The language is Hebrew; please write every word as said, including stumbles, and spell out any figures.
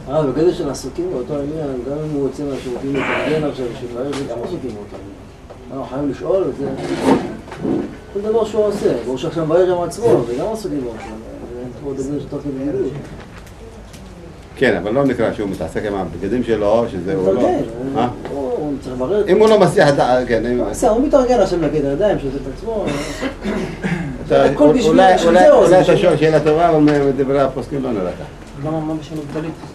אה, בגלל של עסוקים באותו עניין, גם אם הוא יוצא מהשירותים להתארגן עכשיו ושבער, זה גם עסוקים באותו עניין. אנחנו חייבים לשאול את זה, כל דבר שהוא עושה, והוא שעכשיו בער עם עצמו, וגם עסוקים באותו עניין, זה עוד דבר שתוך כדי גילוי. כן, אבל לא נקרא שהוא מתעסק עם הבגדים שלו, שזה הוא לא... מתארגן, הוא צריך לברר... אם הוא לא מסיח את ה... כן, אם... הוא מתארגן עכשיו להגיד הידיים, שזה את עצמו... אולי אתה שואל שאלה טובה, אבל מדברי הפוסקים לא נראה ככה. למה מה בשביל גדלית?